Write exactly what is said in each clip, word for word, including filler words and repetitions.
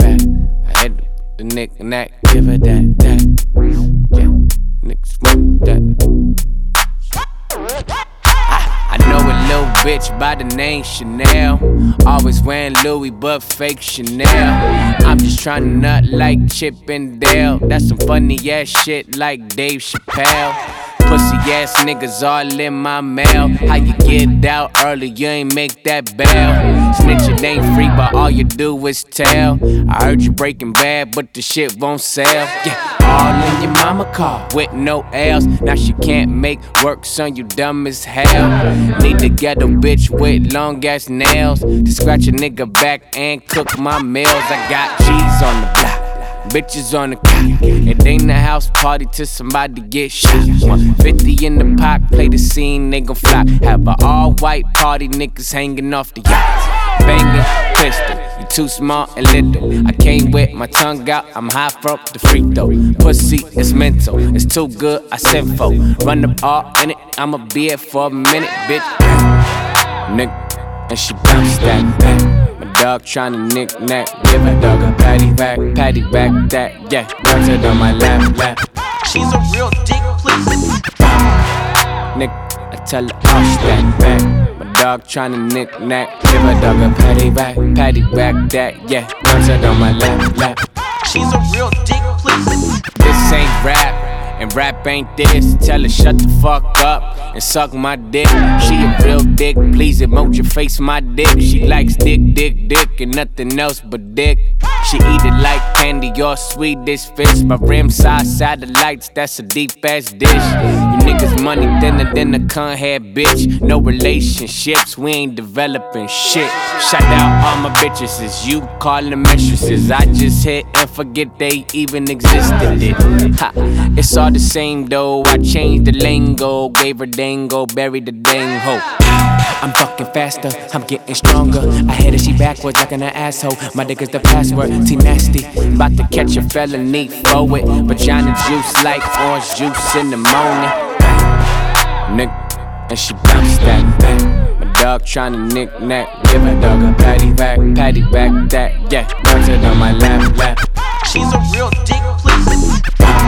back. I hit the knick-knack, give her that, that. Yeah, nigga smoke that. I know a little bitch by the name Chanel. Always wearing Louis but fake Chanel. I'm just tryna nut like Chip and Dale. That's some funny ass shit like Dave Chappelle. Pussy ass niggas all in my mail. How you get out early, you ain't make that bail. Snitching ain't free, but all you do is tell. I heard you Breaking Bad, but the shit won't sell. Yeah, all in your mama car with no L's. Now she can't make work, son, you dumb as hell. Need to get a bitch with long ass nails to scratch a nigga back and cook my meals. I got G's on the block, bitches on the cock. It ain't a house party till somebody get shot. one fifty in the pot, play the scene, they gon' flock. Have a all white party, niggas hanging off the yacht. Banging pistol, you too small and little. I came with my tongue out, I'm high from the free throw. Pussy is mental, it's too good, I sent for. Run up all in it, I'ma be it for a minute, bitch. Nigga, and she bounce that back. Dog tryna knick-knack, give a dog a patty back, patty back that, yeah, bounce it on my lap, lap. She's a real dick, please. Nigga, I tell her all stand back. My dog tryna knick-knack, give a dog a patty back, patty back that, yeah, bounce it on my lap, lap. She's a real dick, please. This ain't rap. And rap ain't this, tell her shut the fuck up and suck my dick. She a real dick, please emoji face my dick. She likes dick, dick, dick, and nothing else but dick. She eat it like candy or Swedish fish. My rim size satellites, that's a deep ass dish. You niggas money thinner than a cunt head bitch. No relationships, we ain't developing shit. Shout out all my bitches, as you call them mistresses. I just hit and forget they even existed. It. Ha, it's all the same though, I changed the lingo. Gave her dango, buried the dang hoe. I'm fucking faster, I'm getting stronger. I hit her, she backwards like an asshole. My dick is the password, T nasty. About to catch a felony for it. Vagina juice like orange juice in the morning. Nigga, and she bounce that back. My dog tryna knick-knack, give a dog a patty back, patty back that, yeah, bounce it on my lap, lap. She's a real dick, please.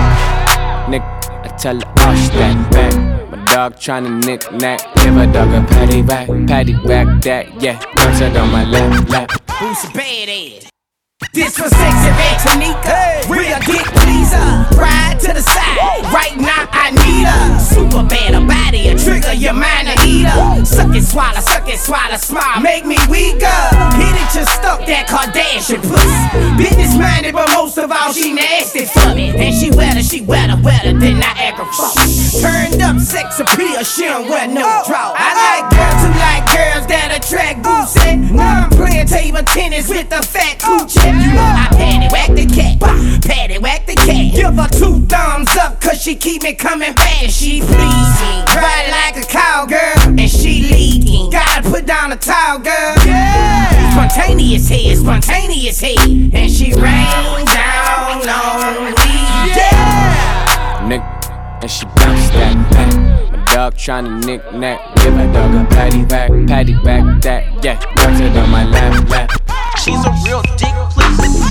Nigga, I tell her all stand back. My dog tryna knick-knack, give a dog a patty back, patty back that, yeah, bounce it on my lap, lap. Who's a badass? This was sexy Antonica, hey, real dick pleaser. Ride to the side, right now I need her. Super bad, a body, a trigger, your mind a eater. Suck it, swallow, suck it, swallow, smile, make me weaker. Hit it, just stuck that Kardashian puss. Business minded, but most of all she nasty for me. And she wetter, she wetter, wetter than Niagara Falls. Turned up sex appeal, she don't wear no draw. I like girls who like girls that attract boozy. Now I'm playing table tennis with a fat coochie. You know I patty whack the cat, patty whack the cat. Give her two thumbs up, cause she keep me coming back. She pleasing, ride like a cowgirl, and she leaking. Gotta put down a towel, girl. Yeah. Spontaneous head, spontaneous head, and she rain down on me. Yeah. Nigga, and she bounce that back. My dog tryna knick-knack, give a dog a patty back, patty back that, yeah, bounce it on my lap, lap. She's a real dick, please.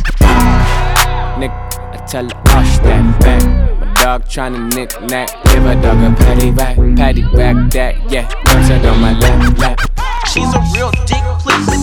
Nigga, I tell her all stand back. My dog tryna knick-knack, give a dog a patty back, patty back that, yeah, bounce it on my lap, lap. She's a real dick, please.